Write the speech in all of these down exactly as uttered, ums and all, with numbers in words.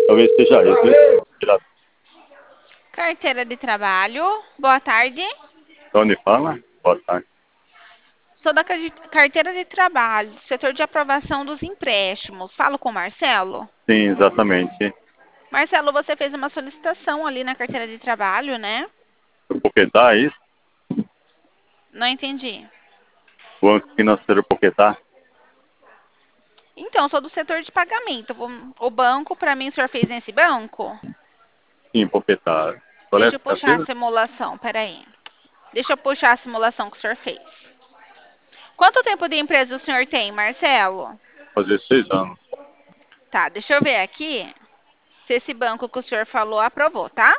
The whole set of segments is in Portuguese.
Talvez seja esse. Tirar. Carteira de trabalho. Boa tarde. De onde fala? Boa tarde. Sou da car- carteira de trabalho, setor de aprovação dos empréstimos. Falo com o Marcelo. Sim, exatamente. Marcelo, você fez uma solicitação ali na carteira de trabalho, né? O Poquetá, é isso? Não entendi. O Banco Financeiro Poquetá? Então, sou do setor de pagamento. Vou- O banco, para mim, o senhor fez nesse banco? Sim, Poquetá. Qual é Deixa a eu puxar a carteira? simulação, peraí. Deixa eu puxar a simulação que o senhor fez. Quanto tempo de empresa o senhor tem, Marcelo? Fazer seis anos. Tá, deixa eu ver aqui se esse banco que o senhor falou aprovou, tá?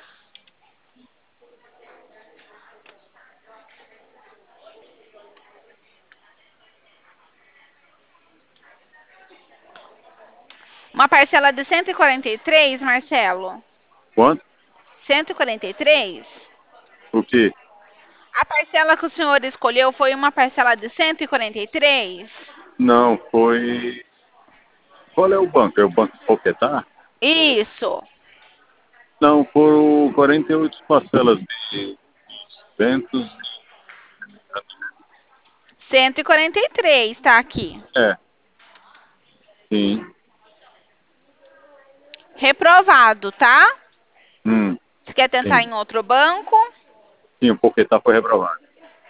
Uma parcela de cento e quarenta e três, Marcelo? Quanto? cento e quarenta e três? O que? A parcela que o senhor escolheu foi uma parcela de cento e quarenta e três? Não, foi... Qual é o banco? É o Banco Poquetá? Isso. Não, foram quarenta e oito parcelas de duzentos. cento e quarenta e três, tá aqui. É, sim. Reprovado, tá? Hum, Você quer tentar sim. em outro banco? Sim, o Poquetá foi reprovado.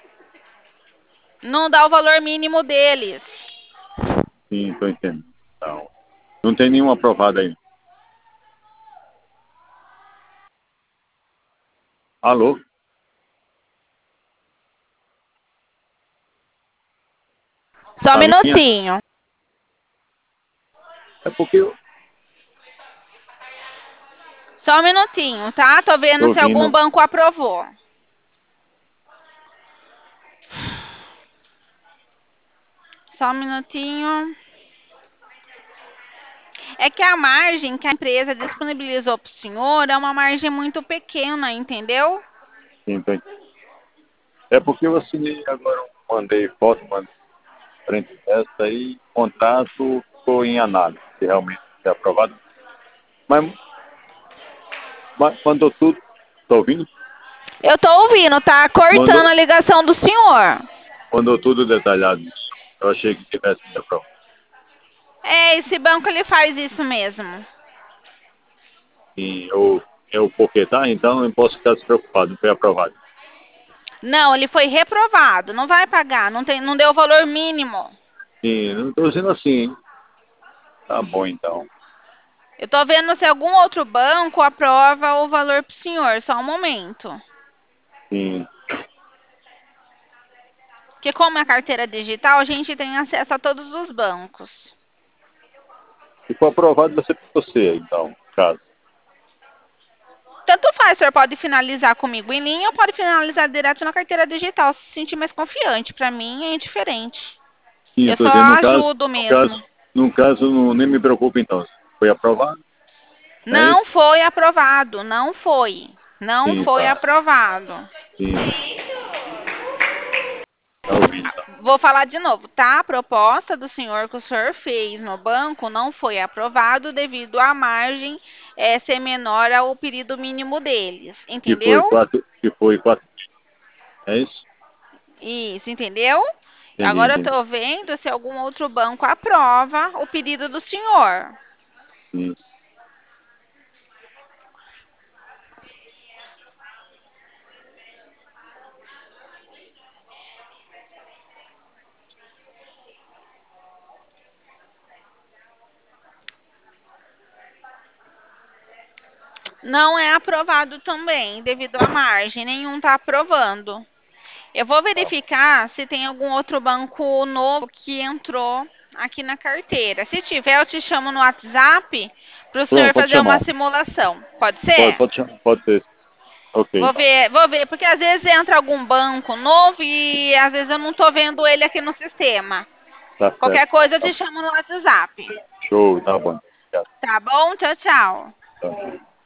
Não dá o valor mínimo deles. Sim, estou entendendo. Então, não tem nenhum aprovado aí. Alô? Só um Na linha? minutinho. É porque eu Só um minutinho, tá? Tô vendo tô se algum ouvindo. banco aprovou. Só um minutinho. É que a margem que a empresa disponibilizou para o senhor é uma margem muito pequena, entendeu? Sim, tô entendendo. É porque eu assinei agora, um- mandei foto, mandei frente dessa aí, o contrato ficou em análise, se realmente é aprovado. Mas, mas mandou tudo, tô ouvindo? Eu tô ouvindo, tá cortando Mandou, a ligação do senhor. mandou tudo detalhado. Eu achei que tivesse sido aprovado. É, esse banco ele faz isso mesmo. E eu, eu porque tá, então eu posso ficar despreocupado, não foi aprovado. Não, ele foi reprovado. Não vai pagar, não tem, não deu o valor mínimo. Sim, não estou dizendo assim, hein? Tá bom então. Eu tô vendo se algum outro banco aprova o valor pro senhor. Só um momento. Sim. Porque como é carteira digital, a gente tem acesso a todos os bancos. Se for aprovado, vai ser para você, então, no caso. Tanto faz, o senhor pode finalizar comigo em linha ou pode finalizar direto na carteira digital, se sentir mais confiante. Para mim é indiferente. Sim, eu Eu estou só dizendo, no caso, ajudo no mesmo. caso, no caso, não, nem me preocupe então. Foi aprovado, não é isso? Não foi aprovado, não foi. Não Sim, foi tá. aprovado. Sim, tá ouvindo, tá. Vou falar de novo, tá? A proposta do senhor que o senhor fez no banco não foi aprovado devido à margem eh, ser menor ao pedido mínimo deles. Que foi Entendeu? quatro, que foi quatro, é isso? Isso, entendeu? Entendi, Agora eu entendi. estou vendo se algum outro banco aprova o pedido do senhor. Sim. Não é aprovado também, devido à margem. Nenhum está aprovando. Eu vou Tá. verificar se tem algum outro banco novo que entrou aqui na carteira. Se tiver, eu te chamo no WhatsApp para o Pronto, senhor pode fazer uma chamar. simulação. Pode Pode, ser? pode chamar, pode ser. Ok, Vou então. ver, vou ver, porque às vezes entra algum banco novo e às vezes eu não estou vendo ele aqui no sistema. Tá certo. Qualquer coisa eu Tá. te chamo no WhatsApp. Show, tá bom. Obrigado. Tá bom? Tchau, tchau. Tá.